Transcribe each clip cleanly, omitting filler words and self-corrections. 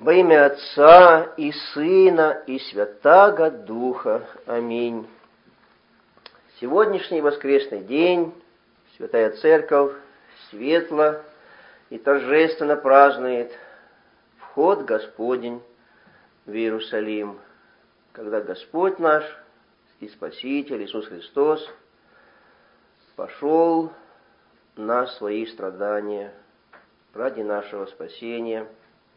Во имя Отца и Сына и Святаго Духа. Аминь. Сегодняшний воскресный день Святая Церковь светло и торжественно празднует вход Господень в Иерусалим, когда Господь наш и Спаситель Иисус Христос пошел на свои страдания ради нашего спасения.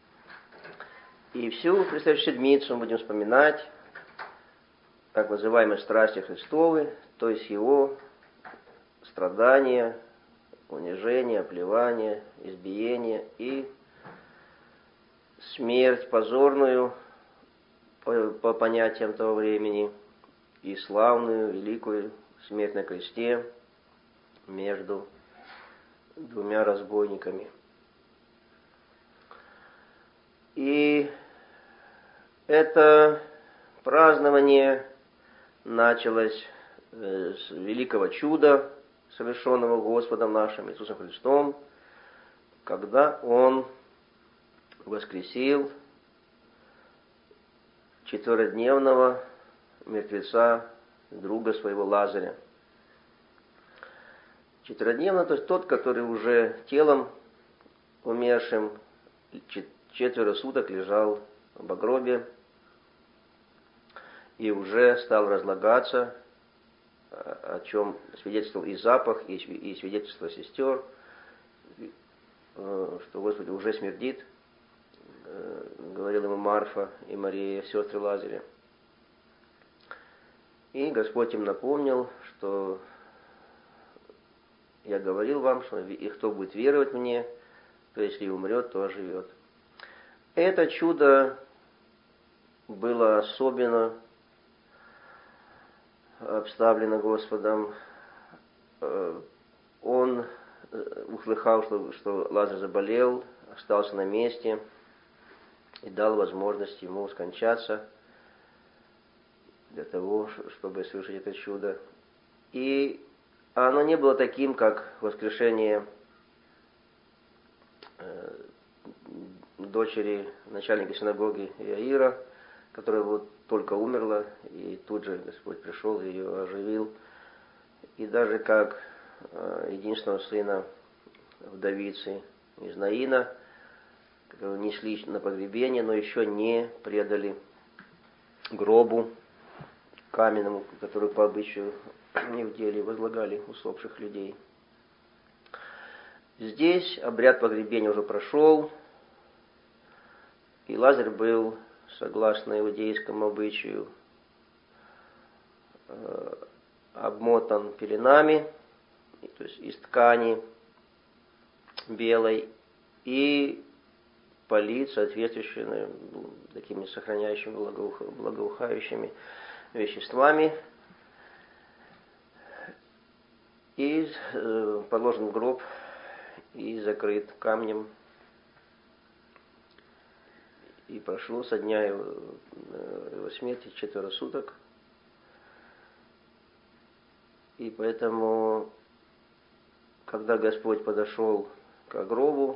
И всю предстоящую седмицу мы будем вспоминать так называемые страсти Христовы, то есть Его страдания, унижение, оплевание, избиение и смерть позорную по понятиям того времени и славную, великую смерть на кресте между двумя разбойниками. И это празднование началось с великого чуда, совершенного Господом нашим Иисусом Христом, когда Он воскресил четверодневного мертвеца, друга своего Лазаря. Четверодневно, то есть тот, который уже телом умершим 4 суток лежал в гробе и уже стал разлагаться, о чем свидетельствовал и запах, и свидетельство сестер, что Господи уже смердит, говорил ему Марфа и Мария, сестры Лазаря. И Господь им напомнил, что я говорил вам, что и кто будет веровать мне, то если и умрет, то оживет. Это чудо было особенно обставлено Господом. Он услыхал, что Лазарь заболел, остался на месте и дал возможность ему скончаться для того, чтобы совершить это чудо. И оно не было таким, как воскрешение дочери начальника синагоги Иаира, которая вот только умерла, и тут же Господь пришел и ее оживил. И даже как единственного сына вдовицы из Наина, которого несли на погребение, но еще не предали гробу каменному, который по обычаю иудеи возлагали усопших людей. Здесь обряд погребения уже прошел, и Лазарь был, согласно иудейскому обычаю, обмотан пеленами, то есть из ткани белой, и полит соответствующими такими сохраняющими благоухающими веществами, и положен в гроб и закрыт камнем. И прошло со дня его смерти 4 суток. И поэтому, когда Господь подошел к гробу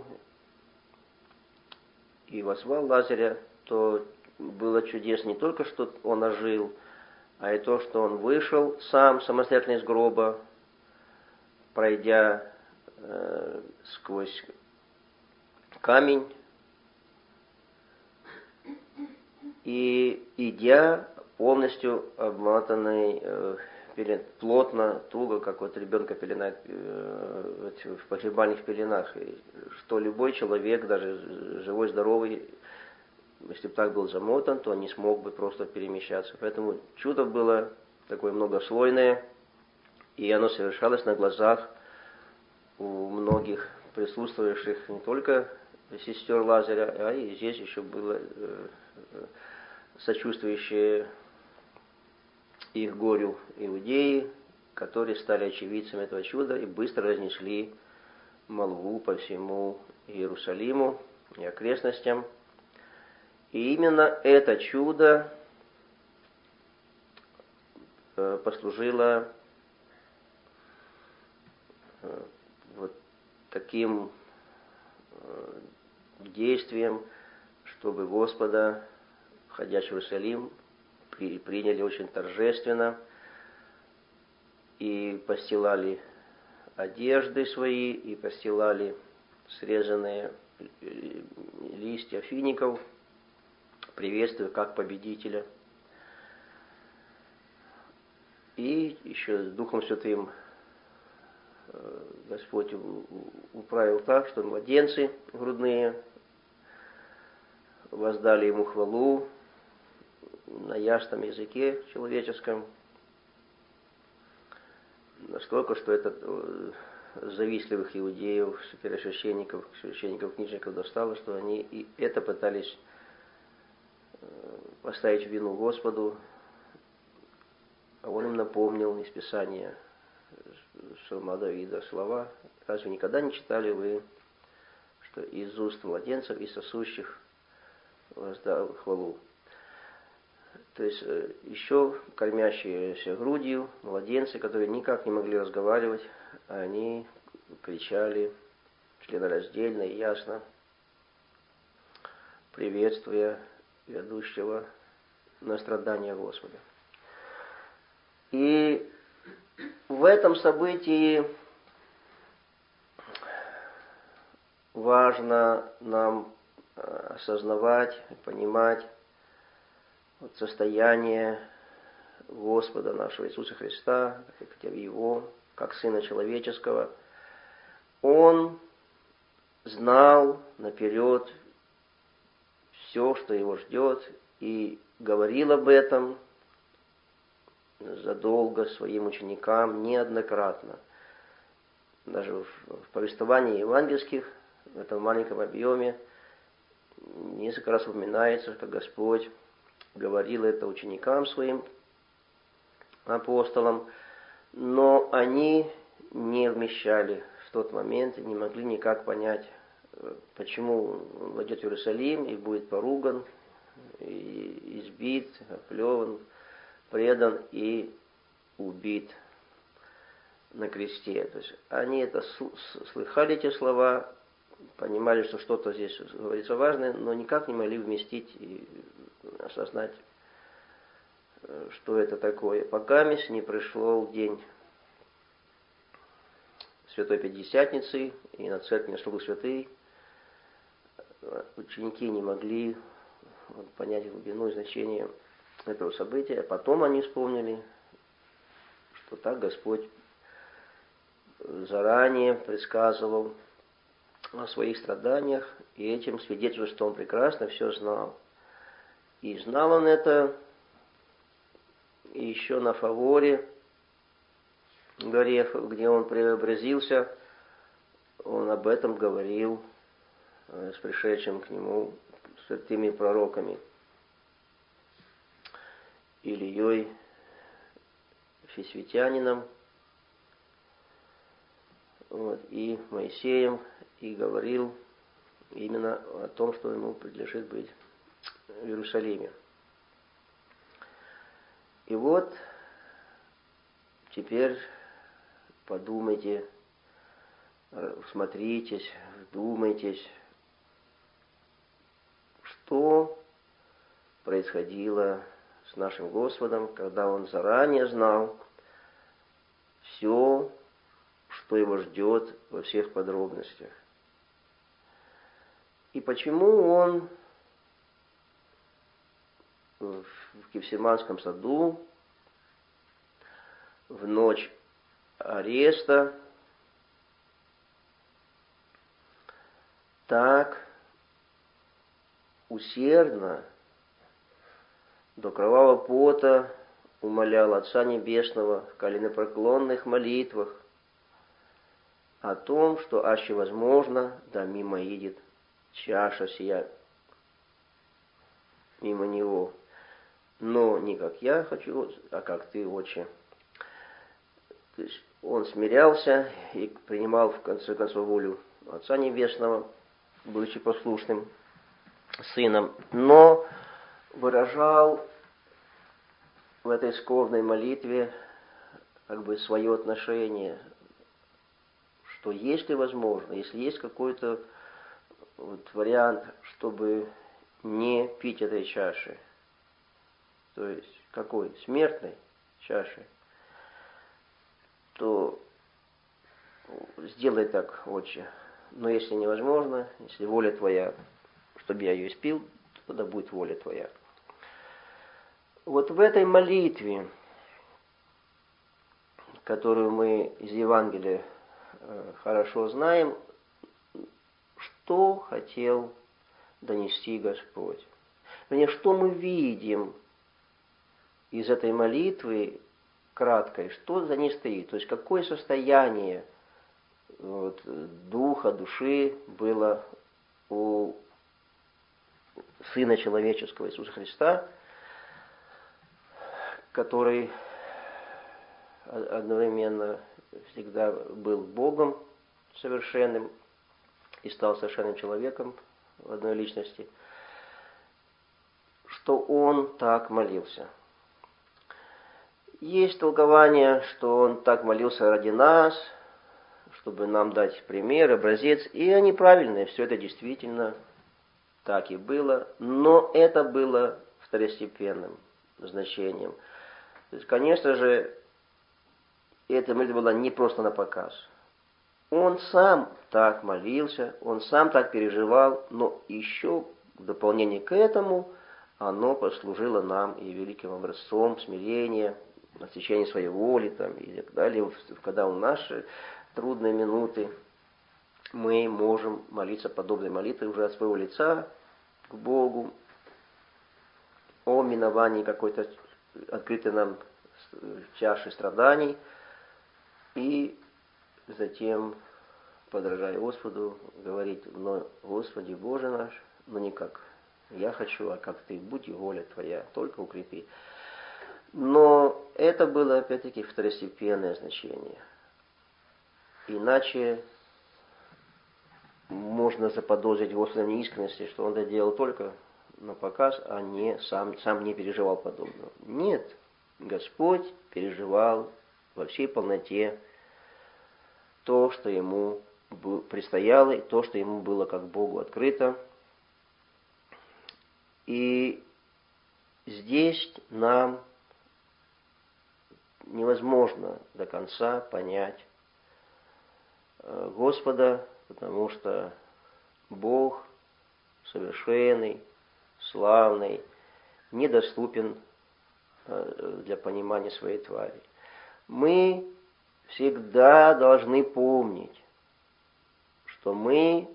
и возвал Лазаря, то было чудесно не только, что он ожил, а и то, что он вышел сам самостоятельно из гроба, пройдя сквозь камень, и идя полностью обмотанный плотно, туго, как вот ребенка пеленает в погребальных пеленах, и что любой человек, даже живой, здоровый, если бы так был замотан, то не смог бы просто перемещаться. Поэтому чудо было такое многослойное, и оно совершалось на глазах у многих присутствующих, не только сестер Лазаря, а и здесь еще было сочувствующие их горю иудеи, которые стали очевидцами этого чуда и быстро разнесли молву по всему Иерусалиму и окрестностям. И именно это чудо послужило вот таким действием, чтобы Господа, входящего в Иерусалим, приняли очень торжественно и постилали одежды свои, и постилали срезанные листья фиников, приветствуя как победителя. И еще с Духом Святым Господь управил так, что младенцы грудные воздали Ему хвалу на ясном языке человеческом, настолько, что это завистливых иудеев, первосвященников, священников, книжников достало, что они и это пытались поставить в вину Господу, а Он им напомнил из Писания Псалма Давида слова: «Разве никогда не читали вы, что из уст младенцев и сосущих воздал хвалу?» То есть еще кормящиеся грудью младенцы, которые никак не могли разговаривать, они кричали членораздельно и ясно, приветствуя ведущего на страдания Господа. И в этом событии важно нам осознавать, понимать состояние Господа нашего Иисуса Христа, хотя бы Его, как Сына Человеческого. Он знал наперед все, что Его ждет, и говорил об этом задолго своим ученикам неоднократно. Даже в повествовании евангельских, в этом маленьком объеме, несколько раз упоминается, как Господь говорил это ученикам своим, апостолам, но они не вмещали в тот момент, не могли никак понять, почему он войдет в Иерусалим и будет поруган, и избит, оплеван, предан и убит на кресте. То есть они это слыхали, эти слова, понимали, что что-то здесь говорится важное, но никак не могли вместить и осознать, что это такое. Пока не пришел день Святой Пятидесятницы, и на церкви не Дух Святый, ученики не могли понять глубину и значение этого события. Потом они вспомнили, что так Господь заранее предсказывал о своих страданиях, и этим свидетельствует, что Он прекрасно все знал. И знал Он это еще на Фаворе, горе, где Он преобразился, Он об этом говорил с пришедшим к Нему святыми пророками Илией Фисвитянином, и Моисеем, и говорил именно о том, что ему предлежит быть в Иерусалиме. И вот теперь подумайте, всмотритесь, вдумайтесь, что происходило с нашим Господом, когда Он заранее знал все, что Его ждет во всех подробностях. И почему Он в Гефсиманском саду в ночь ареста так усердно до кровавого пота умолял Отца Небесного в коленопреклонных молитвах о том, что, аще возможно, да мимо идет чаша сия мимо Него. Но не как я хочу, а как Ты, Отче. То есть Он смирялся и принимал в конце концов волю Отца Небесного, будучи послушным сыном, но выражал в этой скорбной молитве как бы свое отношение, что если возможно, если есть какой-то вариант, чтобы не пить этой чаши, то есть какой? Смертной чаши, то сделай так, Отче. Но если невозможно, если воля Твоя, чтобы я ее испил, то тогда будет воля Твоя. Вот в этой молитве, которую мы из Евангелия хорошо знаем, что хотел донести Господь. Вернее, что мы видим из этой молитвы краткой, что за ней стоит, то есть какое состояние духа, души было у Сына Человеческого Иисуса Христа, который одновременно всегда был Богом совершенным и стал совершенным человеком в одной личности, что Он так молился. Есть толкование, что Он так молился ради нас, чтобы нам дать пример, образец, и они правильные, все это действительно так и было, но это было второстепенным значением. То есть, конечно же, эта молитва была не просто на показ. Он сам так молился, он сам так переживал, но еще в дополнение к этому оно послужило нам и великим образцом смирения, отсечения своей воли там, и так далее. Когда у наши трудные минуты мы можем молиться подобной молитвой уже от своего лица к Богу, о миновании какой-то открытой нам чаши страданий, и затем, подражая Господу, говорить: но, Господи Боже наш, но не как я хочу, а как Ты, будь и воля Твоя, только укрепи. Но это было, опять-таки, второстепенное значение. Иначе можно заподозрить Господа в неискренности, что Он это делал только на показ, а не сам не переживал подобного. Нет, Господь переживал во всей полноте то, что Ему предстояло, и то, что Ему было как Богу открыто. И здесь нам невозможно до конца понять Господа, потому что Бог совершенный, славный, недоступен для понимания своей твари. Мы всегда должны помнить, что мы,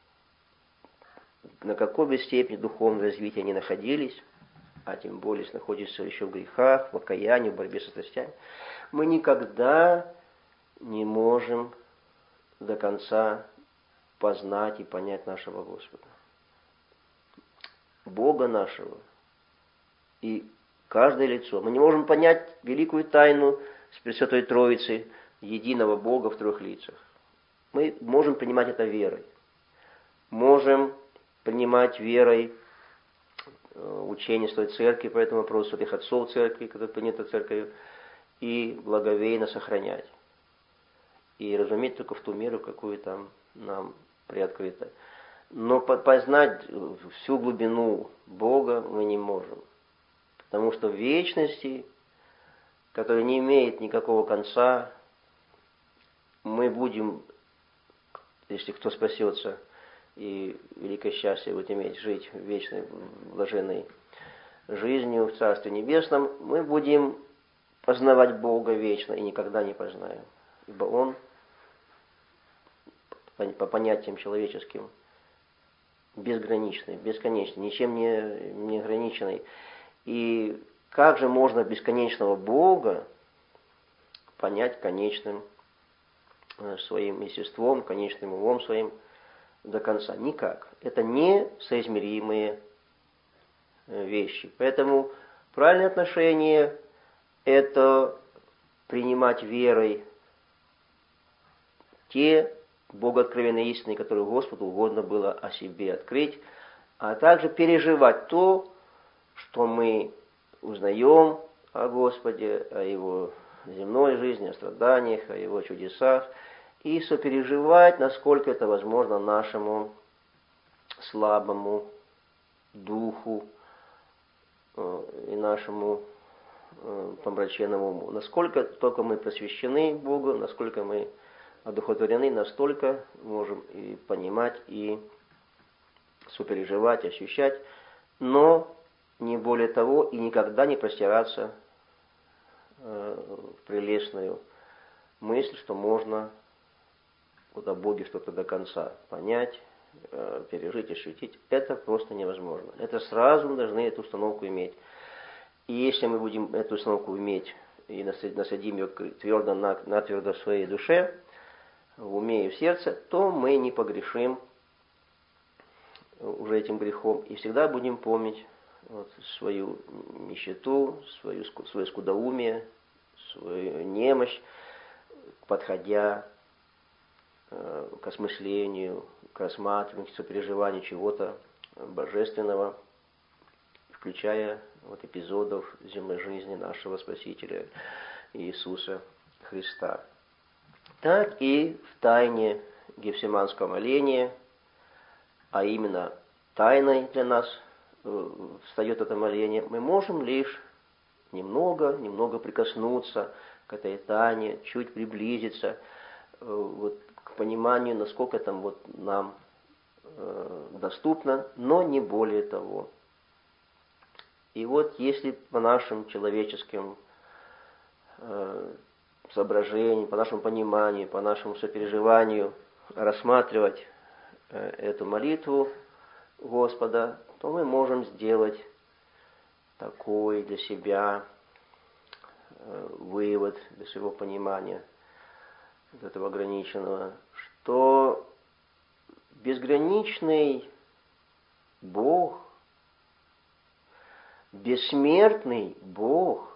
на какой бы степени духовного развития ни находились, а тем более находимся еще в грехах, в покаянии, в борьбе со страстями, мы никогда не можем до конца познать и понять нашего Господа, Бога нашего и каждое лицо. Мы не можем понять великую тайну с Пресвятой Троицы, единого Бога в трех лицах. Мы можем принимать это верой. Можем принимать верой учение Святой Церкви по этому вопросу, святых отцов Церкви, которые приняты Церковью, и благоговейно сохранять. И разуметь только в ту меру, какую там нам приоткрыто. Но познать всю глубину Бога мы не можем. Потому что в вечности, которая не имеет никакого конца, мы будем, если кто спасется, и великое счастье будет иметь жить вечной, блаженной жизнью в Царстве Небесном, мы будем познавать Бога вечно и никогда не познаем. Ибо Он, по понятиям человеческим, безграничный, бесконечный, ничем не ограниченный. И как же можно бесконечного Бога понять конечным своим естеством, конечным умом своим до конца? Никак. Это несоизмеримые вещи. Поэтому правильное отношение – это принимать верой те богооткровенные истины, которые Господу угодно было о себе открыть, а также переживать то, что мы узнаем о Господе, о Его земной жизни, о страданиях, о Его чудесах, и сопереживать, насколько это возможно, нашему слабому духу и нашему помраченному уму. Насколько только мы посвящены Богу, насколько мы одухотворены, настолько можем и понимать, и сопереживать, ощущать, но не более того, и никогда не простираться в прелестную мысль, что можно вот о Боге что-то до конца понять, пережить, ощутить. Это просто невозможно. Это сразу мы должны эту установку иметь. И если мы будем эту установку иметь и насадим ее твердо, натвердо в своей душе, в уме и в сердце, то мы не погрешим уже этим грехом и всегда будем помнить вот свою нищету, свое скудоумие, свою немощь, подходя к осмыслению, к рассматриванию, к сопереживанию чего-то божественного, включая вот эпизодов земной жизни нашего Спасителя Иисуса Христа. Так и в тайне Гефсиманского моления, а именно тайной для нас встает это моление, мы можем лишь немного прикоснуться к этой тайне, чуть приблизиться вот, к пониманию, насколько там вот нам доступно, но не более того. И вот если по нашим человеческим соображениям, по нашему пониманию, по нашему сопереживанию рассматривать эту молитву Господа, то мы можем сделать такой для себя вывод, для своего понимания этого ограниченного, что безграничный Бог, бессмертный Бог,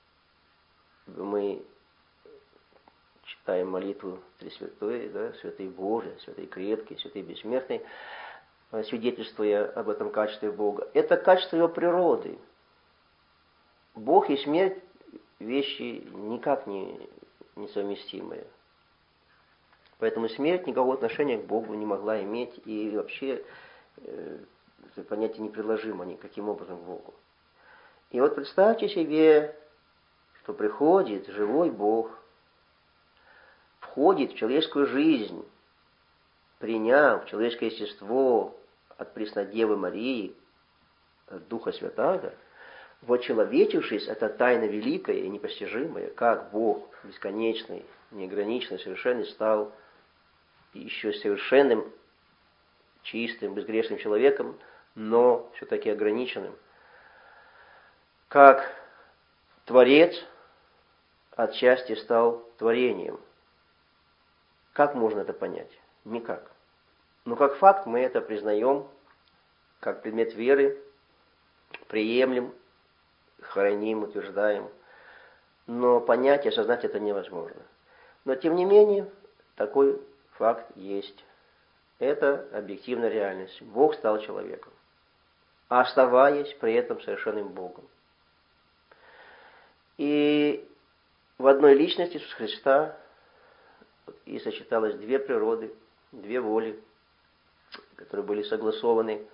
мы читаем молитву Тресвятой, да, Святый Божий, Святый Крепкий, Святый Бессмертный, свидетельствуя об этом качестве Бога. Это качество Его природы. Бог и смерть – вещи никак не несовместимые. Поэтому смерть никакого отношения к Богу не могла иметь, и вообще это понятие неприложимо никаким образом к Богу. И вот представьте себе, что приходит живой Бог, входит в человеческую жизнь, приняв человеческое естество от Преснодевы Марии, от Духа Святаго, вочеловечившись, это тайна великая и непостижимая, как Бог бесконечный, неограниченный, совершенный стал еще совершенным, чистым, безгрешным человеком, но все-таки ограниченным. Как Творец отчасти стал творением. Как можно это понять? Никак. Но как факт мы это признаем, как предмет веры, приемлем, храним, утверждаем. Но понять и осознать это невозможно. Но тем не менее, такой факт есть. Это объективная реальность. Бог стал человеком, оставаясь при этом совершенным Богом. И в одной личности Иисуса Христа и сочеталось две природы, две воли, которые были согласованы.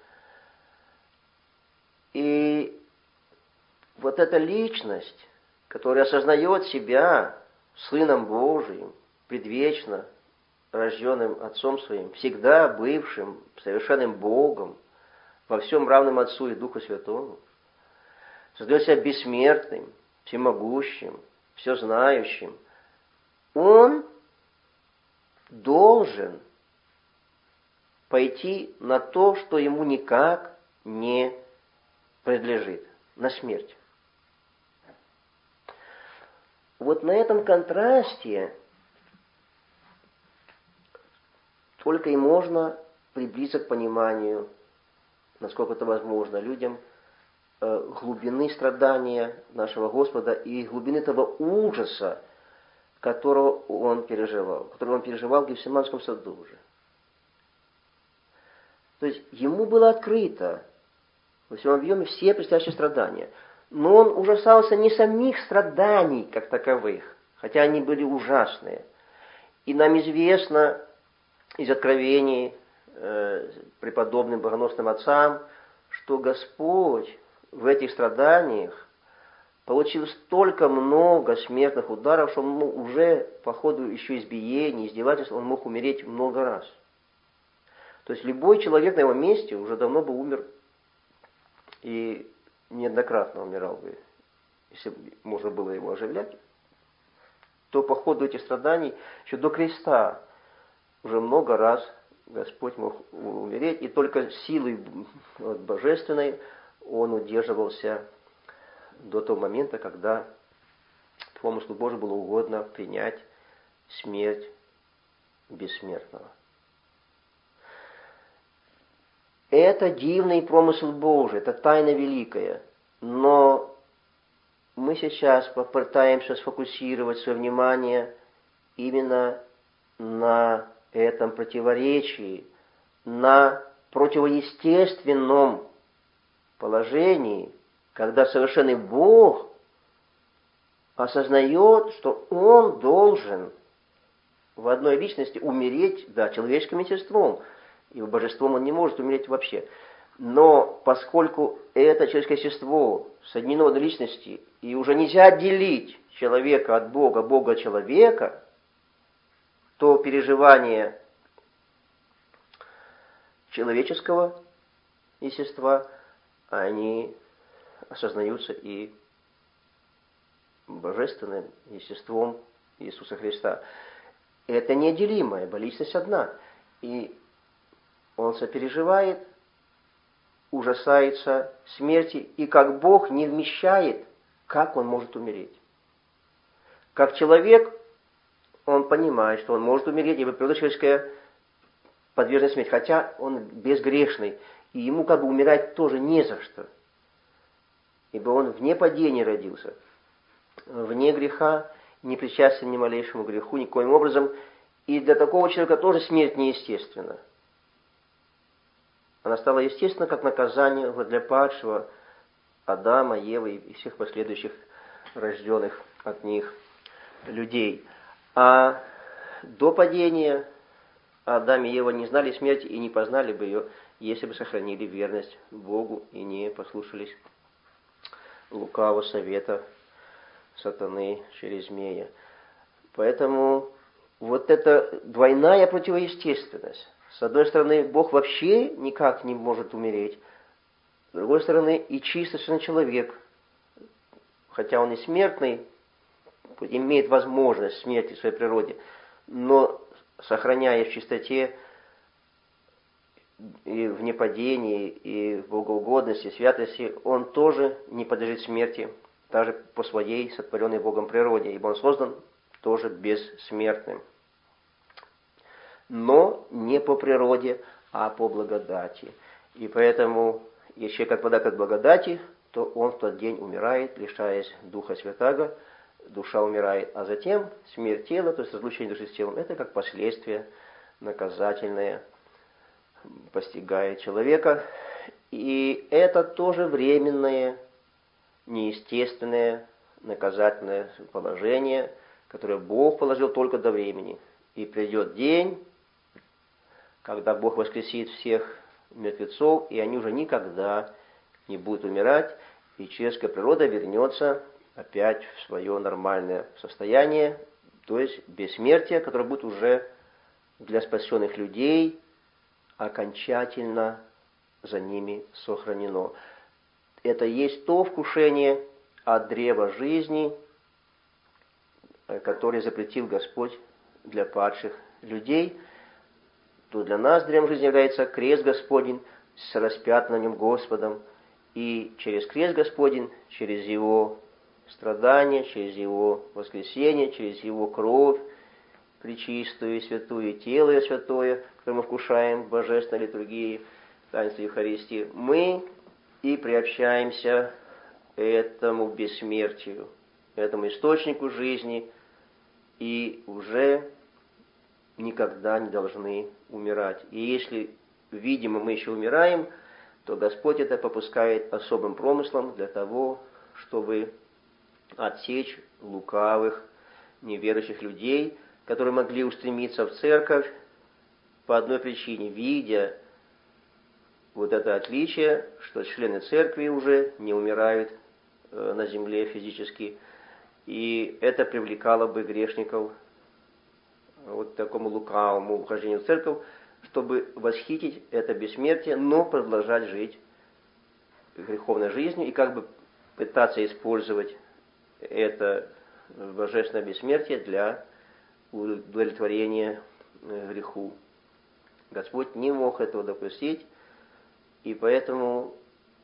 И вот эта личность, которая осознает себя Сыном Божиим, предвечно рожденным Отцом Своим, всегда бывшим совершенным Богом, во всем равным Отцу и Духу Святому, создает себя бессмертным, всемогущим, всезнающим, он должен пойти на то, что ему никак не принадлежит, на смерть. Вот на этом контрасте только и можно приблизиться к пониманию, насколько это возможно, людям глубины страдания нашего Господа и глубины того ужаса, который он переживал в Гефсиманском саду уже. То есть ему было открыто во всем объеме все предстоящие страдания. Но он ужасался не самих страданий как таковых, хотя они были ужасные. И нам известно из откровений преподобным богоносным отцам, что Господь в этих страданиях получил столько много смертных ударов, что он уже по ходу еще избиений, издевательств, он мог умереть много раз. То есть любой человек на его месте уже давно бы умер и неоднократно умирал бы, если бы можно было его оживлять, то по ходу этих страданий еще до креста уже много раз Господь мог умереть, и только силой божественной он удерживался до того момента, когда помыслу Божию было угодно принять смерть бессмертного. Это дивный промысел Божий, это тайна великая, но мы сейчас попытаемся сфокусировать свое внимание именно на этом противоречии, на противоестественном положении, когда совершенный Бог осознает, что Он должен в одной личности умереть, да, человеческим естеством, ибо божеством Он не может умереть вообще. Но поскольку это человеческое естество соединено в одной личности, и уже нельзя отделить человека от Бога, Бога от человека, то переживания человеческого естества, они осознаются и божественным естеством Иисуса Христа. Это неотделимая, ибо личность одна. И он сопереживает, ужасается смерти, и как Бог не вмещает, как он может умереть. Как человек, он понимает, что он может умереть, ибо природа человеческая подвержена смерти, хотя он безгрешный, и ему как бы умирать тоже не за что, ибо он вне падения родился, вне греха, не причастен ни малейшему греху, никоим образом, и для такого человека тоже смерть неестественна. Она стала естественна как наказание для падшего Адама, Евы и всех последующих рожденных от них людей. А до падения Адам и Ева не знали смерти и не познали бы ее, если бы сохранили верность Богу и не послушались лукавого совета сатаны через змея. Поэтому вот эта двойная противоестественность. С одной стороны, Бог вообще никак не может умереть. С другой стороны, и чисто совершенно человек, хотя он и смертный, имеет возможность смерти в своей природе, но сохраняя в чистоте и в непадении, и в богоугодности, святости, он тоже не подлежит смерти, даже по своей сотворенной Богом природе, ибо он создан тоже бессмертным. Но не по природе, а по благодати. И поэтому, если человек отпадает от благодати, то он в тот день умирает, лишаясь Духа Святаго, душа умирает, а затем смерть тела, то есть разлучение души с телом, это как последствие наказательное постигает человека. И это тоже временное, неестественное, наказательное положение, которое Бог положил только до времени. И придет день, когда Бог воскресит всех мертвецов, и они уже никогда не будут умирать, и человеческая природа вернется опять в свое нормальное состояние, то есть бессмертие, которое будет уже для спасенных людей окончательно за ними сохранено. Это есть то вкушение от древа жизни, которое запретил Господь для падших людей, то для нас древом жизни является крест Господень с распятым на нем Господом, и через крест Господень, через Его страдания, через Его воскресение, через Его кровь, пречистую и святую, тело Его святое, которое мы вкушаем в божественной литургии, таинстве Евхаристии, мы и приобщаемся этому бессмертию, этому источнику жизни, и уже никогда не должны умирать. И если, видимо, мы еще умираем, то Господь это попускает особым промыслом для того, чтобы отсечь лукавых, неверующих людей, которые могли устремиться в церковь по одной причине, видя вот это отличие, что члены церкви уже не умирают на земле физически, и это привлекало бы грешников вот такому лукавому ухождению в церковь, чтобы восхитить это бессмертие, но продолжать жить греховной жизнью и как бы пытаться использовать это божественное бессмертие для удовлетворения греху. Господь не мог этого допустить, и поэтому,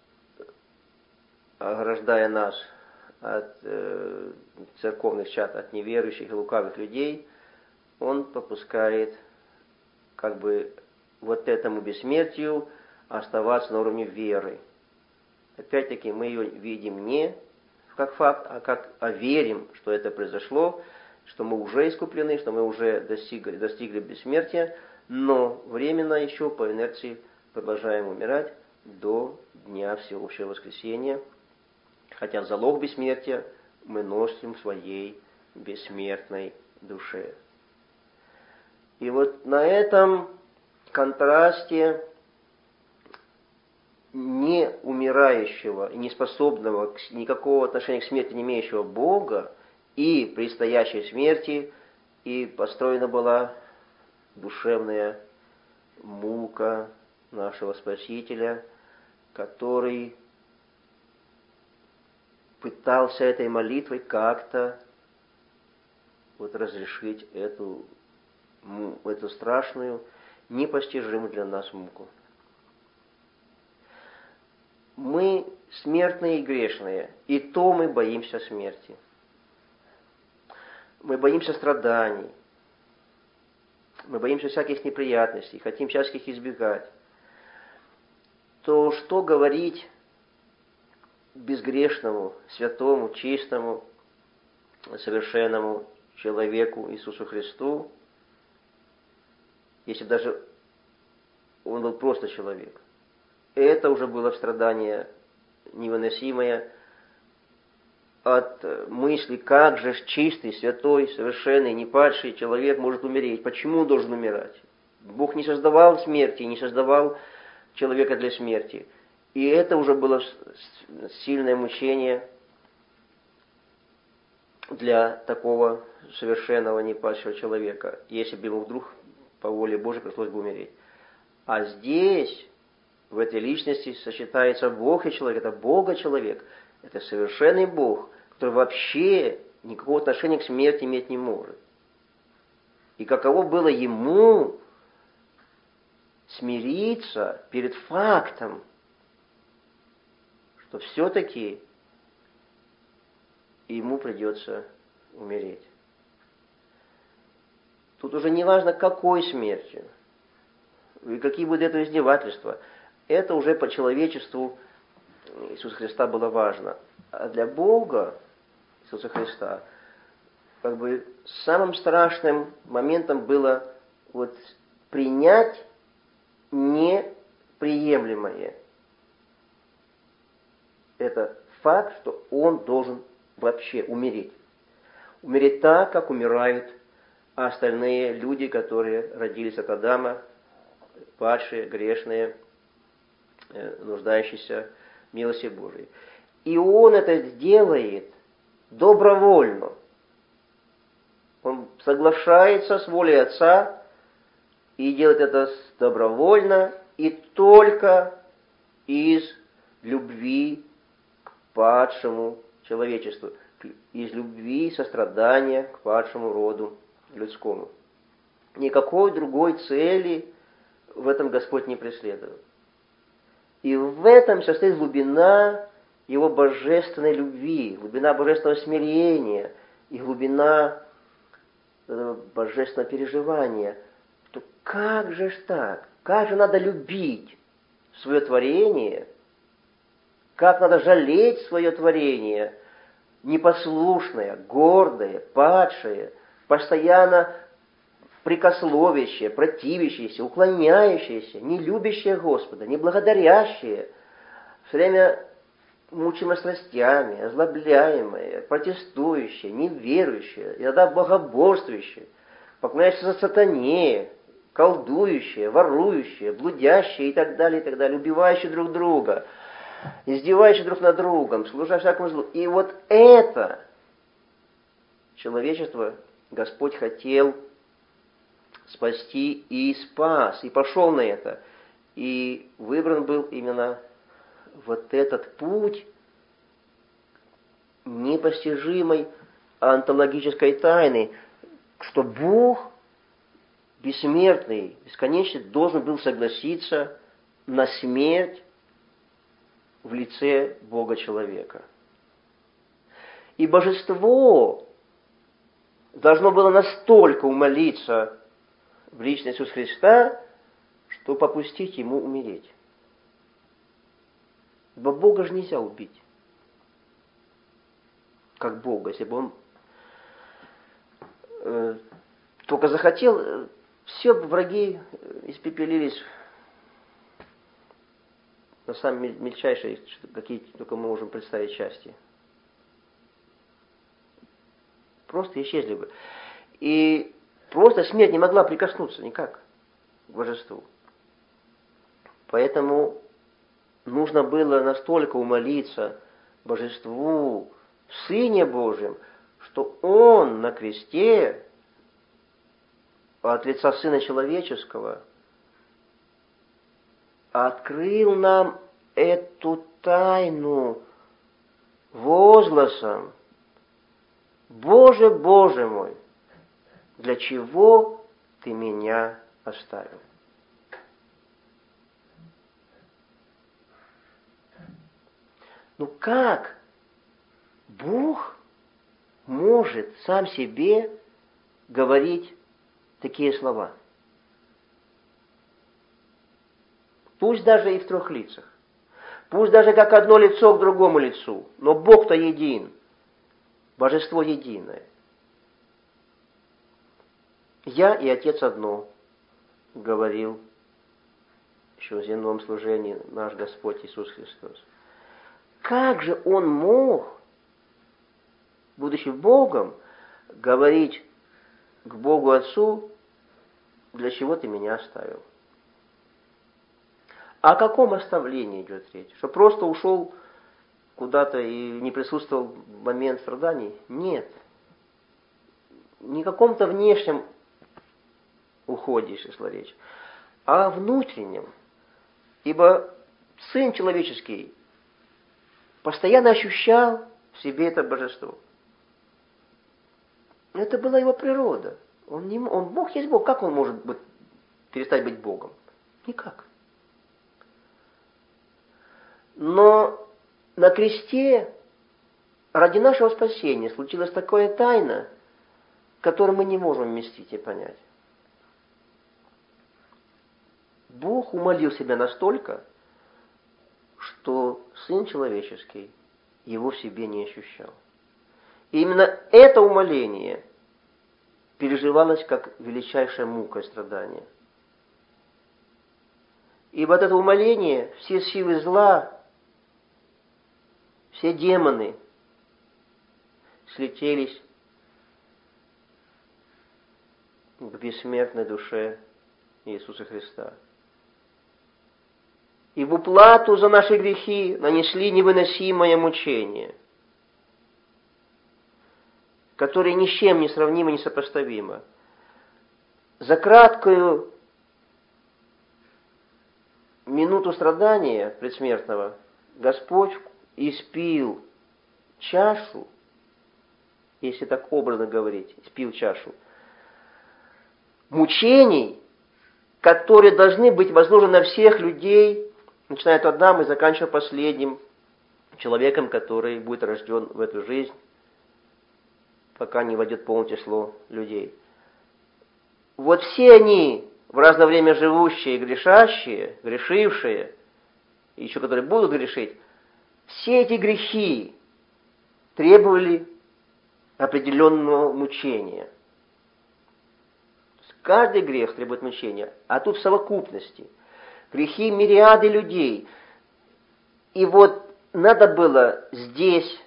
ограждая нас от церковных чад, от неверующих и лукавых людей, Он попускает как бы вот этому бессмертию оставаться на уровне веры. Опять-таки мы ее видим не как факт, а верим, что это произошло, что мы уже искуплены, что мы уже достигли бессмертия, но временно еще по инерции продолжаем умирать до дня всеобщего воскресения, хотя залог бессмертия мы носим в своей бессмертной душе. И вот на этом контрасте не умирающего и неспособного никакого отношения к смерти не имеющего Бога и предстоящей смерти и построена была душевная мука нашего Спасителя, который пытался этой молитвой как-то вот разрешить эту страшную, непостижимую для нас муку. Мы смертные и грешные, и то мы боимся смерти. Мы боимся страданий, мы боимся всяких неприятностей, хотим всяких избегать. То что говорить безгрешному, святому, чистому, совершенному человеку Иисусу Христу, если даже он был просто человек? Это уже было страдание невыносимое от мысли, как же чистый, святой, совершенный, непадший человек может умереть. Почему он должен умирать? Бог не создавал смерти, не создавал человека для смерти. И это уже было сильное мучение для такого совершенного, непадшего человека, если бы ему вдруг по воле Божией пришлось бы умереть. А здесь, в этой личности, сочетается Бог и человек. Это Бога-человек. Это совершенный Бог, который вообще никакого отношения к смерти иметь не может. И каково было ему смириться перед фактом, что все-таки ему придется умереть. Тут уже не важно, какой смертью, и какие будут это издевательства. Это уже по человечеству Иисуса Христа было важно. А для Бога Иисуса Христа как бы самым страшным моментом было вот принять неприемлемое. Это факт, что он должен вообще умереть. Умереть так, как умирают остальные люди, которые родились от Адама, падшие, грешные, нуждающиеся в милости Божией. И он это сделает добровольно. Он соглашается с волей Отца и делает это добровольно и только из любви к падшему человечеству, из любви и сострадания к падшему роду людскому. Никакой другой цели в этом Господь не преследовал. И в этом состоит глубина Его божественной любви, глубина божественного смирения и глубина божественного переживания. То как же ж так? Как же надо любить свое творение? Как надо жалеть свое творение, непослушное, гордое, падшее, постоянно прикословящее, противящееся, уклоняющееся, не любящее Господа, не благодарящее, все время мучимое страстями, озлобляемое, протестующее, неверующее, иногда богоборствующее, поклоняющееся сатане, колдующие, ворующие, блудящие и так далее, убивающие друг друга, издевающие друг над другом, служа всякому злу. И вот это человечество Господь хотел спасти и спас, и пошел на это. И выбран был именно вот этот путь непостижимой онтологической тайны, что Бог бессмертный, бесконечный, должен был согласиться на смерть в лице Бога-человека. И божество должно было настолько умолиться в личность Иисуса Христа, что попустить Ему умереть. Ибо Бога же нельзя убить. Как Бога, если бы Он только захотел, все враги испепелились на самые мельчайшие, какие только мы можем представить части. Просто исчезли бы. И просто смерть не могла прикоснуться никак к божеству. Поэтому нужно было настолько умолиться божеству в Сыне Божьем, что Он на кресте от лица Сына Человеческого открыл нам эту тайну возгласом: «Боже, Боже мой, для чего Ты меня оставил?» Ну как Бог может сам себе говорить такие слова? Пусть даже и в трех лицах. Пусть даже как одно лицо к другому лицу. Но Бог-то един. Божество единое. «Я и Отец одно», говорил еще в земном служении наш Господь Иисус Христос. Как же Он мог, будучи Богом, говорить к Богу Отцу: «Для чего Ты меня оставил?» О каком оставлении идет речь? Что просто ушел куда-то и не присутствовал в момент страданий? Нет. Не о каком-то внешнем уходе шла речь, а о внутреннем. Ибо Сын Человеческий постоянно ощущал в себе это божество. Это была Его природа. Он Бог есть Бог. Как Он может перестать быть Богом? Никак. Но на кресте ради нашего спасения случилась такая тайна, которую мы не можем вместить и понять. Бог умолил себя настолько, что Сын Человеческий его в себе не ощущал. И именно это умоление переживалось как величайшая мука и страдание. Ибо от этого умоления все силы зла, все демоны слетелись к бессмертной душе Иисуса Христа. И в уплату за наши грехи нанесли невыносимое мучение, которое ни с чем не сравнимо, не сопоставимо. За краткую минуту страдания предсмертного Господь испил чашу, если так образно говорить, испил чашу мучений, которые должны быть возложены на всех людей, начиная от Адама и заканчивая последним человеком, который будет рожден в эту жизнь, пока не войдет полное число людей. Вот все они, в разное время живущие, грешащие, грешившие, и еще которые будут грешить, все эти грехи требовали определенного мучения. Каждый грех требует мучения, а тут в совокупности грехи мириады людей. И вот надо было здесь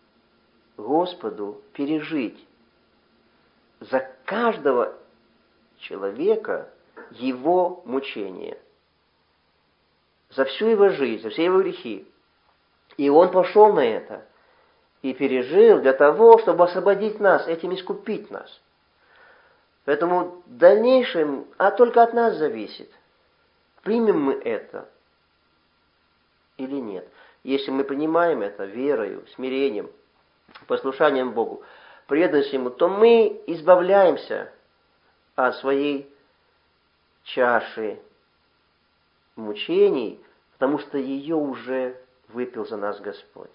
Господу пережить за каждого человека его мучение. За всю его жизнь, за все его грехи. И он пошел на это и пережил для того, чтобы освободить нас, этим искупить нас. Поэтому в дальнейшем, только от нас зависит, примем мы это или нет. Если мы принимаем это верою, смирением, послушанием Богу, преданностью Ему, то мы избавляемся от своей чаши мучений, потому что ее уже выпил за нас Господь.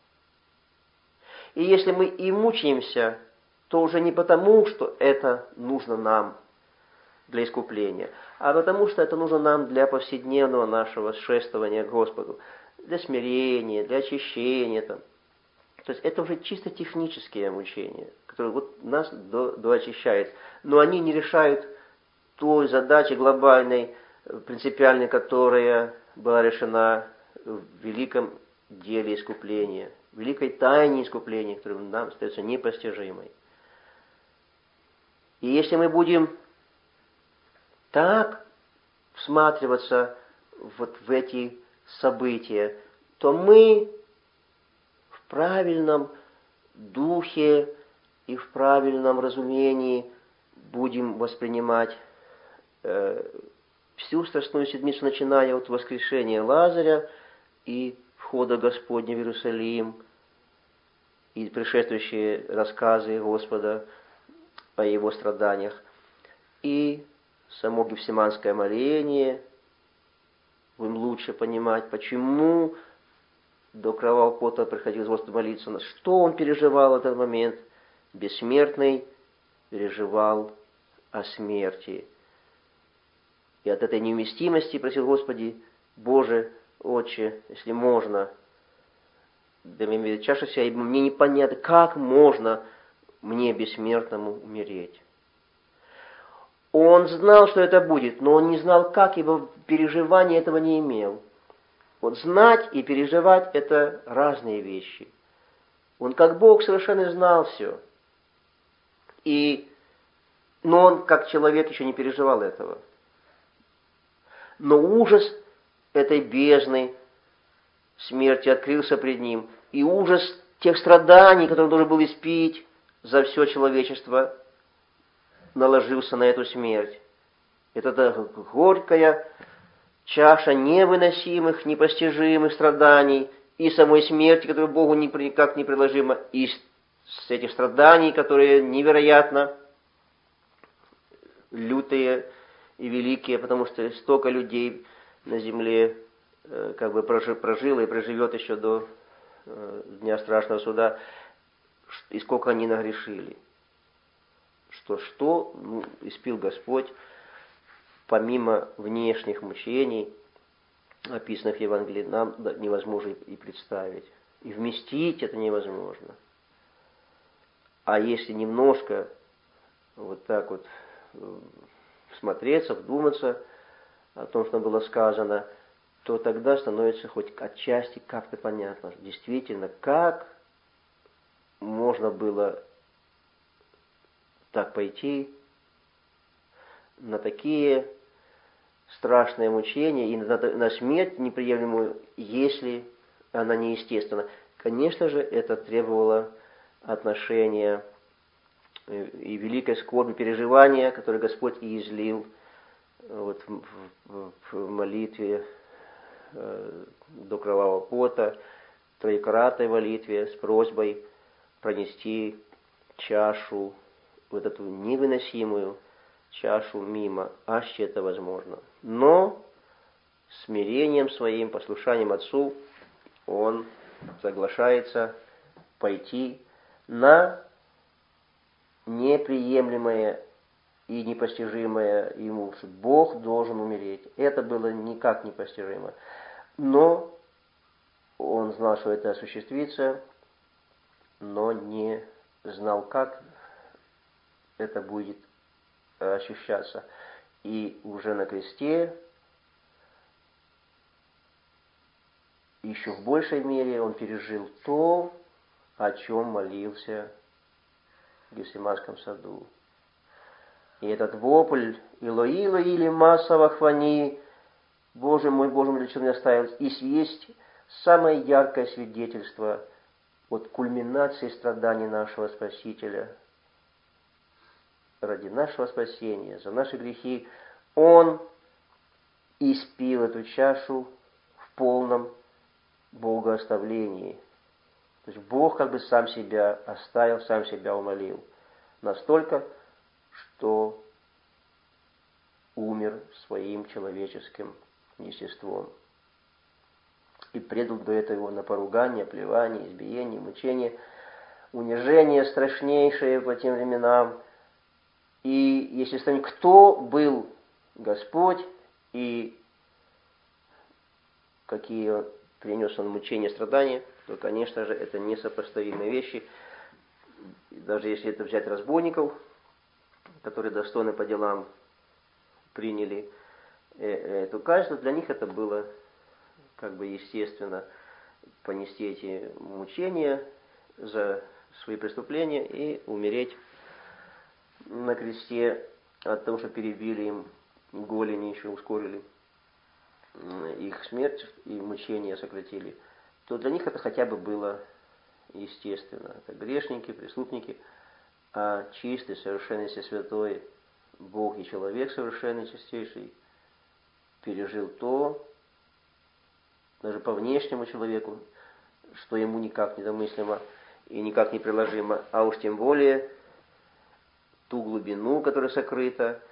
И если мы и мучаемся, то уже не потому, что это нужно нам для искупления, а потому что это нужно нам для повседневного нашего шествования к Господу, для смирения, для очищения. То есть это уже чисто технические мучения, которые вот нас доочищают. Но они не решают той задачи глобальной, принципиальной, которая была решена в великом деле искупления, в великой тайне искупления, которая нам остается непостижимой. И если мы будем так всматриваться вот в эти события, то мы в правильном духе и в правильном разумении будем воспринимать всю Страстную Седмицу, начиная от воскрешения Лазаря и входа Господня в Иерусалим, и предшествующие рассказы Господа о Его страданиях, и само Гефсиманское моление. Будем лучше понимать, почему до кровавого пота приходилось Господу молиться, что Он переживал в этот момент. Бессмертный переживал о смерти. И от этой неуместимости просил: Господи, Боже, Отче, если можно, да мне чаша сия, ибо мне непонятно, как можно мне, бессмертному, умереть. Он знал, что это будет, но он не знал, как, ибо переживания этого не имел. Вот знать и переживать – это разные вещи. Он как Бог совершенно знал все. Но он как человек еще не переживал этого. Но ужас этой бездны смерти открылся пред ним. И ужас тех страданий, которые он должен был испить за все человечество, наложился на эту смерть. Это горькая чаша невыносимых, непостижимых страданий и самой смерти, которая Богу никак не приложима, и с этих страданий, которые невероятно лютые и великие, потому что столько людей на земле прожило и проживет еще до Дня Страшного Суда, и сколько они нагрешили. Что испил Господь, помимо внешних мучений, описанных в Евангелии, нам невозможно и представить. И вместить это невозможно. А если немножко вот так вот всмотреться, вдуматься о том, что было сказано, то тогда становится хоть отчасти как-то понятно, действительно, как можно было так пойти на такие страшные мучения и на смерть неприемлемую, если она неестественна. Конечно же, это требовало отношения и великой скорби, переживания, которое Господь и излил вот в молитве до кровавого пота, троекратной молитве с просьбой пронести чашу, вот эту невыносимую чашу мимо, аще это возможно. Но смирением своим, послушанием Отцу, он соглашается пойти на неприемлемое и непостижимое ему, что Бог должен умереть. Это было никак непостижимо. Но он знал, что это осуществится, но не знал, как это будет ощущаться. И уже на кресте еще в большей мере он пережил то, о чем молился в Гефсиманском саду. И этот вопль «Илои, Илои, лема савахвани», Боже мой, для чего меня оставил, и есть самое яркое свидетельство от кульминации страданий нашего Спасителя. Ради нашего спасения, за наши грехи, Он испил эту чашу в полном богооставлении. То есть Бог как бы сам себя оставил, сам себя умолил. Настолько, что умер своим человеческим естеством. И предал до этого его на поругание, плевание, избиение, мучение, унижение страшнейшее по тем временам. И если станет, кто был Господь и какие принес Он мучения, страдания, то, конечно же, это несопоставимые вещи. Даже если это взять разбойников, которые достойно по делам приняли эту казнь, для них это было как бы естественно понести эти мучения за свои преступления и умереть на кресте от того, что перебили им голени, еще ускорили их смерть и мучения сократили, то для них это хотя бы было естественно. Это грешники, преступники, а чистый, совершенный, святой Бог и человек совершенный, чистейший, пережил то, даже по внешнему человеку, что ему никак недомыслимо и никак не приложимо, а уж тем более ту глубину, которая сокрыта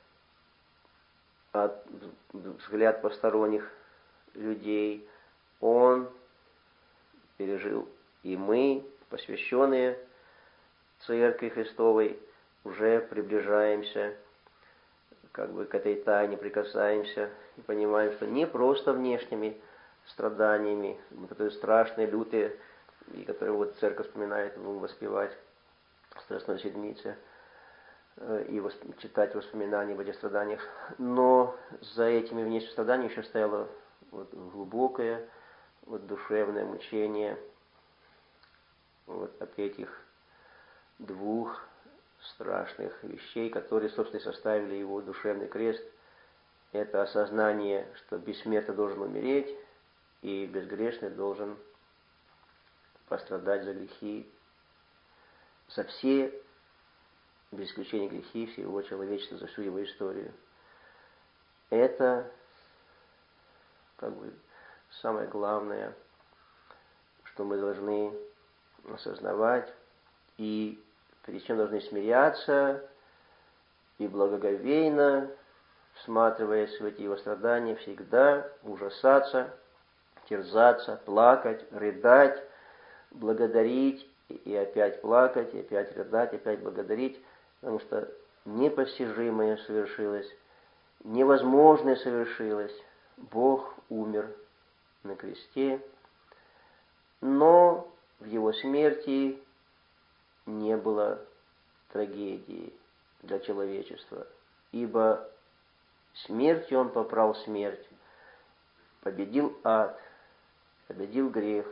от взгляд посторонних людей, Он пережил. И мы, посвященные Церкви Христовой, уже приближаемся как бы к этой тайне, прикасаемся и понимаем, что не просто внешними страданиями, которые страшные, лютые, и которые вот Церковь вспоминает, будем воспевать в Страстной Седмице, и читать воспоминания об этих страданиях. Но за этими внешними страданиями еще стояло вот глубокое, вот душевное мучение вот от этих двух страшных вещей, которые, собственно, и составили его душевный крест. Это осознание, что бессмертный должен умереть, и безгрешный должен пострадать за грехи, за все, без исключения грехи всего человечества, за всю его историю. Это как бы самое главное, что мы должны осознавать, и перед чем должны смиряться и благоговейно, всматриваясь в эти его страдания, всегда ужасаться, терзаться, плакать, рыдать, благодарить, и опять плакать, и опять рыдать, и опять благодарить, потому что непостижимое совершилось, невозможное совершилось. Бог умер на кресте, но в его смерти не было трагедии для человечества, ибо смертью он попрал смерть, победил ад, победил грех,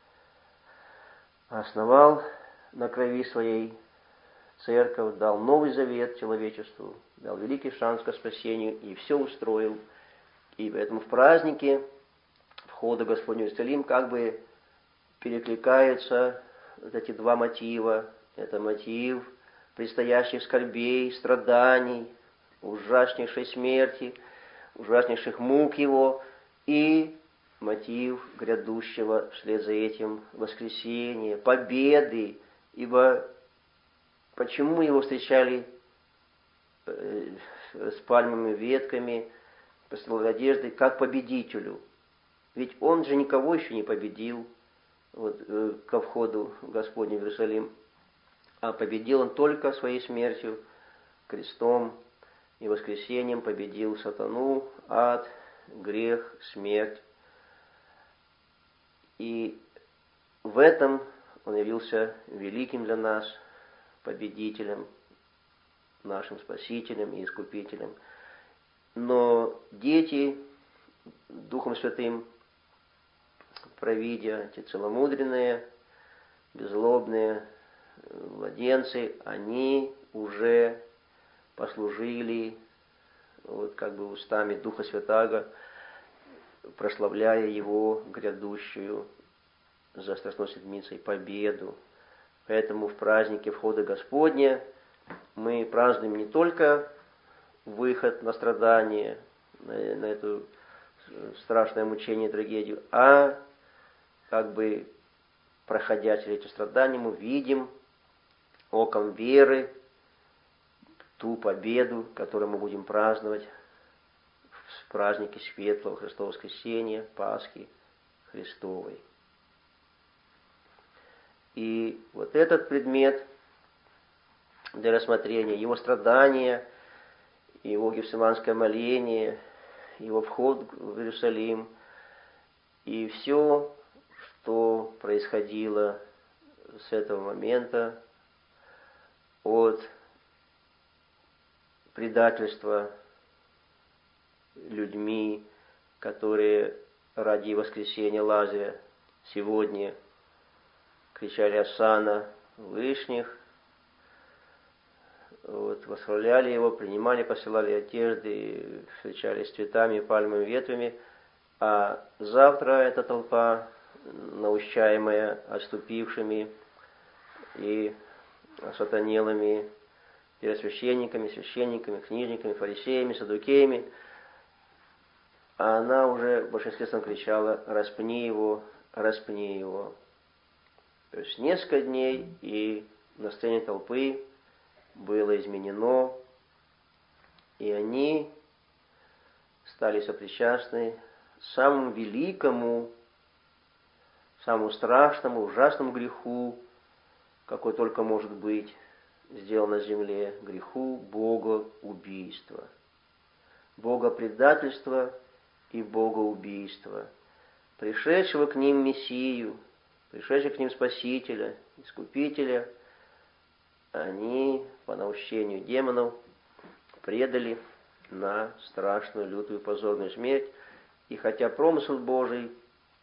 основал на крови своей церковь, дал новый завет человечеству, дал великий шанс к спасению и все устроил. И поэтому в празднике входа Господня в Иерусалим как бы перекликаются вот эти два мотива. Это мотив предстоящих скорбей, страданий, ужаснейшей смерти, ужаснейших мук его, и мотив грядущего вслед за этим воскресения, победы, ибо почему его встречали с пальмовыми ветками, постелой одеждой, как победителю? Ведь он же никого еще не победил ко входу Господня в Иерусалим, а победил он только своей смертью, крестом и воскресением победил сатану, ад, грех, смерть. И в этом он явился великим для нас победителем, нашим Спасителем и Искупителем. Но дети, Духом Святым провидя, эти целомудренные, беззлобные младенцы, они уже послужили, вот как бы устами Духа Святаго, прославляя Его грядущую за Страстной Седмицей победу. Поэтому в празднике Входа Господня мы празднуем не только выход на страдание, на это страшное мучение и трагедию, а как бы проходя через эти страдания, мы видим оком веры ту победу, которую мы будем праздновать в празднике Светлого Христового Воскресения, Пасхи Христовой. И вот этот предмет для рассмотрения, его страдания, его гефсиманское моление, его вход в Иерусалим и все, что происходило с этого момента от предательства людьми, которые ради воскресения Лазаря сегодня кричали «Осанна Вышних», вот, восхваляли его, принимали, посылали одежды, встречались цветами и пальмовыми ветвями, а завтра эта толпа, наущаемая отступившими и осатанелыми первосвященниками, священниками, книжниками, фарисеями, саддукеями, а она уже в большинстве своем кричала «Распни его, распни его». То есть несколько дней, и настроение толпы было изменено, и они стали сопричастны самому великому, самому страшному, ужасному греху, какой только может быть сделан на земле, греху богоубийства. Богопредательства и богоубийства. Пришедшего к ним Мессию, пришедшего к ним Спасителя, Искупителя, они по наущению демонов предали на страшную, лютую, позорную смерть. И хотя промысел Божий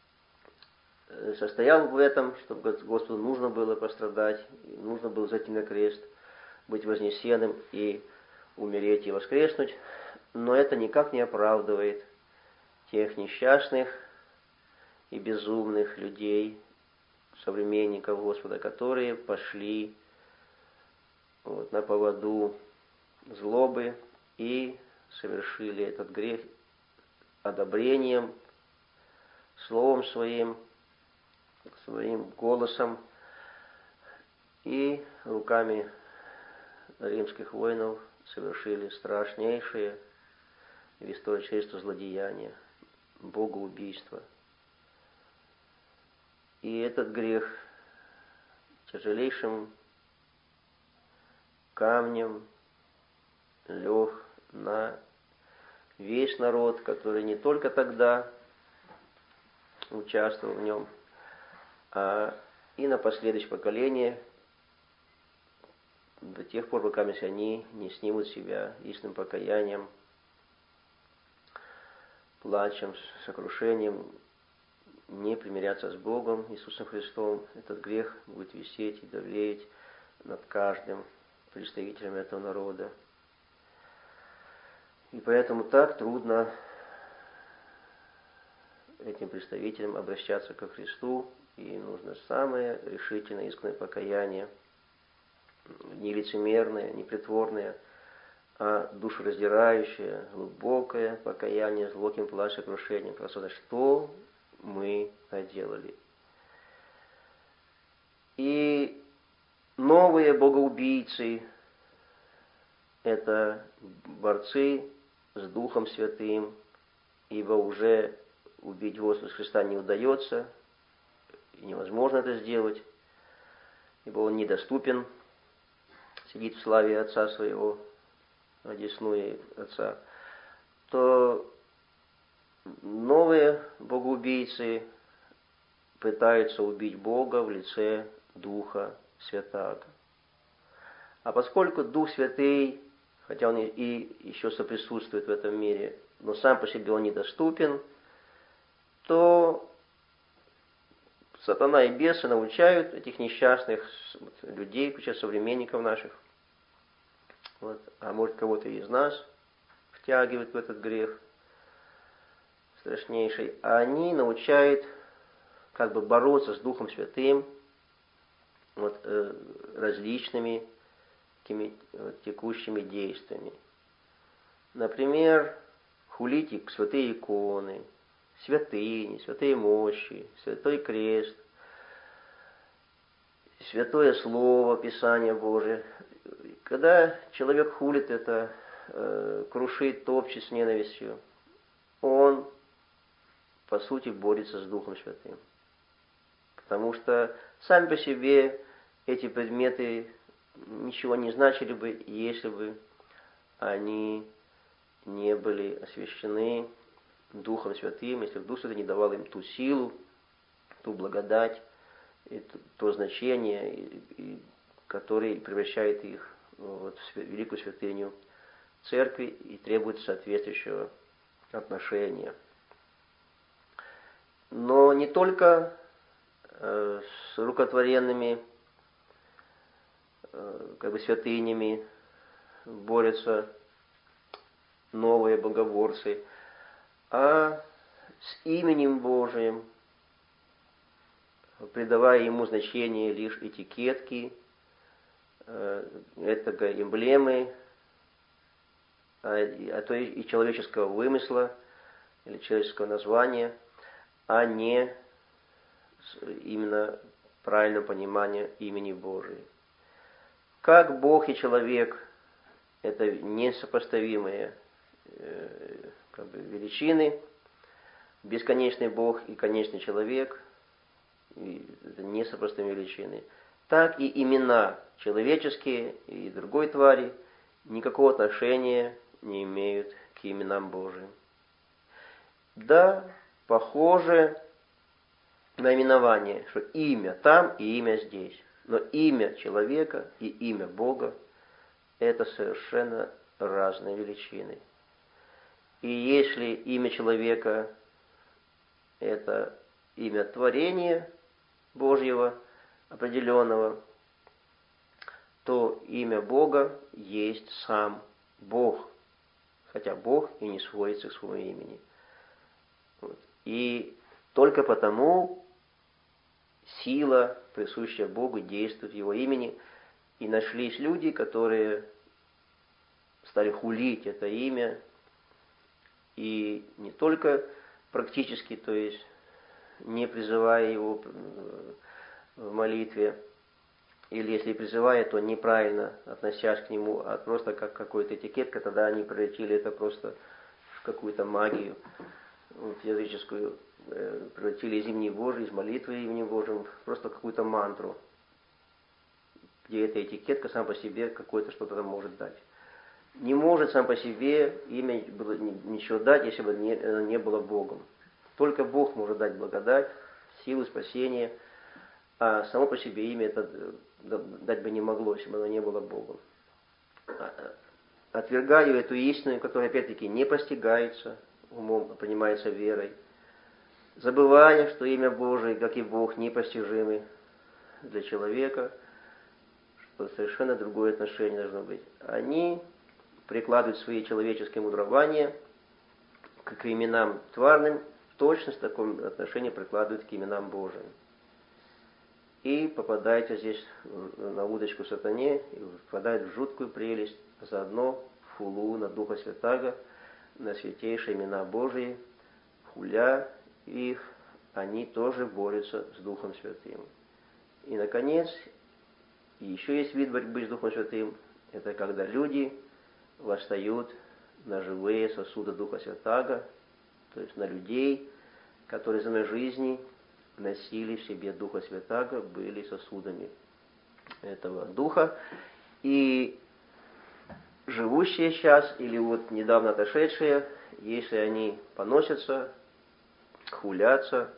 состоял в этом, чтобы Господу нужно было пострадать, нужно было зайти на крест, быть вознесенным и умереть и воскреснуть, но это никак не оправдывает тех несчастных и безумных людей, современников Господа, которые пошли вот на поводу злобы и совершили этот грех одобрением, словом своим голосом и руками римских воинов совершили страшнейшие в истории человечества злодеяния, богоубийство. И этот грех тяжелейшим камнем лег на весь народ, который не только тогда участвовал в нем, а и на последующее поколение, до тех пор, пока они не снимут себя истинным покаянием, плачем, сокрушением, не примиряться с Богом, Иисусом Христом. Этот грех будет висеть и давлеять над каждым представителем этого народа. И поэтому так трудно этим представителям обращаться ко Христу, и нужно самое решительное, искреннее покаяние, не лицемерное, не притворное, а душераздирающее, глубокое покаяние с глубоким плачем, сокрушением. Просто что мы наделали. И новые богоубийцы – это борцы с Духом Святым, ибо уже убить Господа Христа не удается, и невозможно это сделать, ибо Он недоступен, сидит в славе Отца Своего, одесную Отца, то новые богоубийцы пытаются убить Бога в лице Духа Святаго. А поскольку Дух Святый, хотя Он и еще соприсутствует в этом мире, но сам по себе Он недоступен, то сатана и бесы научают этих несчастных людей, современников наших, вот, а может кого-то из нас втягивает в этот грех страшнейший, а они научают как бы бороться с Духом Святым вот, различными такими текущими действиями. Например, хулить святые иконы, святыни, святые мощи, святой крест, святое слово, Писание Божие. Когда человек хулит это, крушит, топчет с ненавистью, он, по сути, борется с Духом Святым. Потому что сами по себе эти предметы ничего не значили бы, если бы они не были освящены Духом Святым, если бы Дух Святый не давал им ту силу, ту благодать, и то значение, которое превращает их вот, в великую святыню Церкви и требует соответствующего отношения. Но не только с рукотворенными как бы святынями борются новые богоборцы, а с именем Божиим, придавая ему значение лишь этикетки, эмблемы, а то и человеческого вымысла или человеческого названия, а не именно правильного понимания имени Божия. Как Бог и человек – это несопоставимые как бы, величины, бесконечный Бог и конечный человек – это несопоставимые величины, так и имена человеческие и другой твари никакого отношения не имеют к именам Божиим. Да, похоже наименование, что имя там и имя здесь. Но имя человека и имя Бога – это совершенно разные величины. И если имя человека – это имя творения Божьего, определенного, то имя Бога есть сам Бог, хотя Бог и не сводится к своему имени. И только потому сила, присущая Богу, действует в Его имени. И нашлись люди, которые стали хулить это имя. И не только практически, то есть не призывая Его в молитве, или если призывая, то неправильно относясь к Нему, а просто как какой-то этикетка, тогда они превратили это просто в какую-то магию вот, языческую, превратили из имени Божьего, из молитвы имени Божьего, просто какую-то мантру, где эта этикетка сам по себе какое-то что-то там может дать. Не может сам по себе имя ничего дать, если бы оно не было Богом. Только Бог может дать благодать, силу спасения, а само по себе имя это дать бы не могло, если бы оно не было Богом. Отвергаю эту истину, которая опять-таки не постигается умом, а понимается верой, забывая, что имя Божие, как и Бог, непостижимы для человека, что совершенно другое отношение должно быть. Они прикладывают свои человеческие мудрования к именам тварным, в точности в таком отношении прикладывают к именам Божиим. И попадаете здесь на удочку сатане, и впадает в жуткую прелесть, заодно в хулу на Духа Святаго, на святейшие имена Божии, хуля их, они тоже борются с Духом Святым. И, наконец, еще есть вид борьбы с Духом Святым, это когда люди восстают на живые сосуды Духа Святаго, то есть на людей, которые за жизни носили в себе Духа Святаго, были сосудами этого Духа. И живущие сейчас, или вот недавно отошедшие, если они поносятся, хулятся,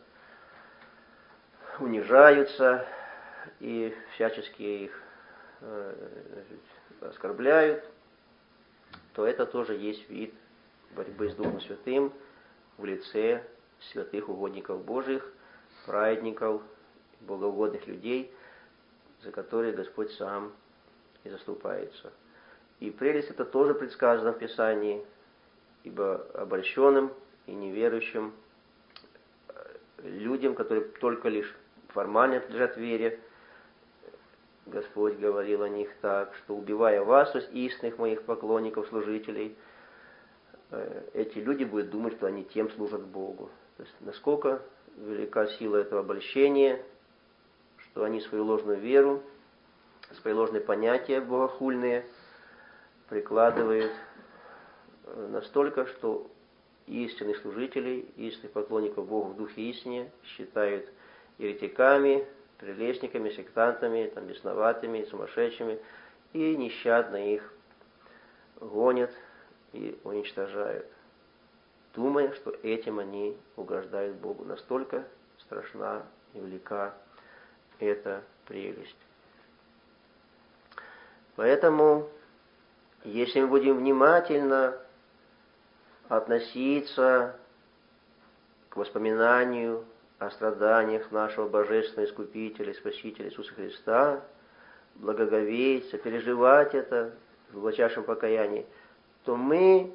унижаются и всячески их оскорбляют, то это тоже есть вид борьбы с Духом Святым в лице святых угодников Божьих, праведников, богоугодных людей, за которые Господь сам и заступается. И прелесть это тоже предсказано в Писании, ибо обольщенным и неверующим людям, которые только лишь формально подлежат вере, Господь говорил о них так, что убивая вас, то есть истинных моих поклонников, служителей, эти люди будут думать, что они тем служат Богу. То есть насколько велика сила этого обольщения, что они свою ложную веру, свои ложные понятия богохульные прикладывают настолько, что истинных служителей, истинных поклонников Богу в духе истине считают еретиками, прелестниками, сектантами, там, бесноватыми, сумасшедшими, и нещадно их гонят и уничтожают, думая, что этим они угождают Богу. Настолько страшна и велика эта прелесть. Поэтому, если мы будем внимательно относиться к воспоминанию о страданиях нашего Божественного Искупителя и Спасителя Иисуса Христа, благоговеть, сопереживать это в глубочайшем покаянии, то мы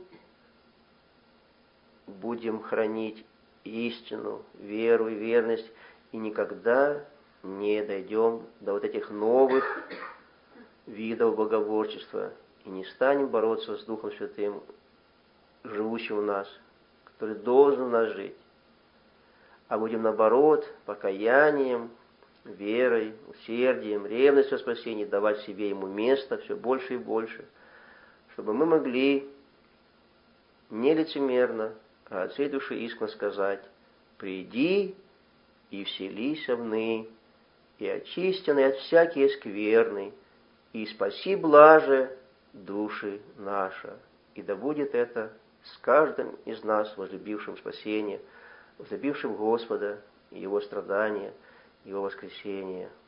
будем хранить истину, веру и верность, и никогда не дойдем до вот этих новых видов богоборчества, и не станем бороться с Духом Святым, живущим в нас, который должен в нас жить, а будем, наоборот, покаянием, верой, усердием, ревностью о спасении давать себе ему место все больше и больше, чтобы мы могли не лицемерно, а от всей души искренне сказать: «Приди и вселися вны, и очистенный от всякие скверны, и спаси блаже души наша». И да будет это с каждым из нас, возлюбившим спасение, возлюбившим Господа, Его страдания, Его воскресения.